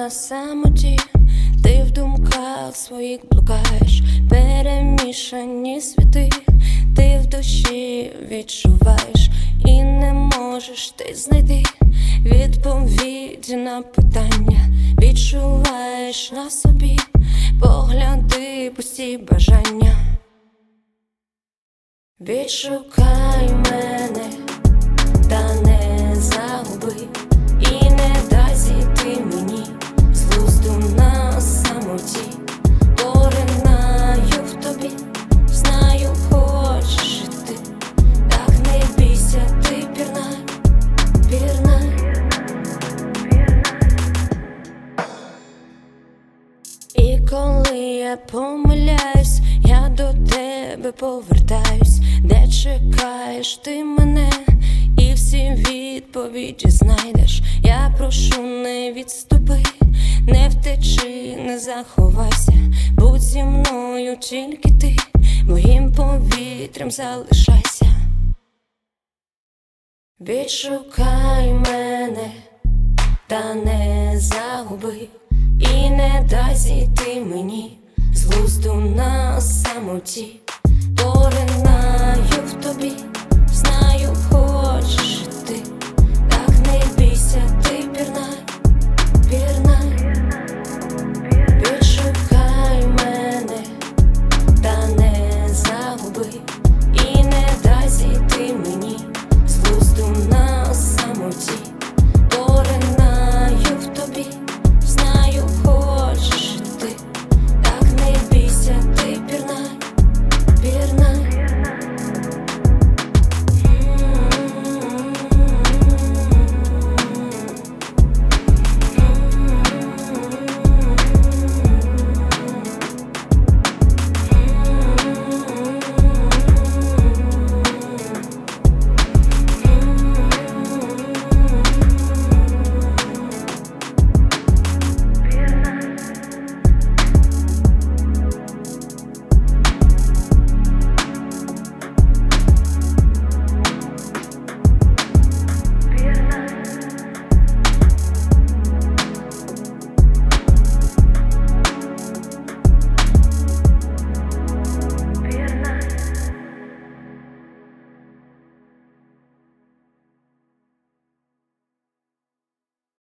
на самоті, ти в думках своїх блукаєш, перемішані світи, ти в душі відчуваєш і не можеш ти знайти відповіді на питання, відчуваєш на собі погляди, пусті бажання. Відшукай мене, та не загуби, і не дай зійти мені з глузду на самоті. Поринаю в тобі, знаю, хочеш жити, так не бійся, ти пірнай, пірнай. І коли я помиляюсь, я до тебе повертаюсь, де чекаєш ти мене, і всі відповіді знайдеш. Я прошу, не відступи, не втечи, не заховайся, будь зі мною тільки ти, моїм повітрям залишайся. Відшукай мене, та не загуби, і не дай зійти мені з глузду на самоті. Поринаю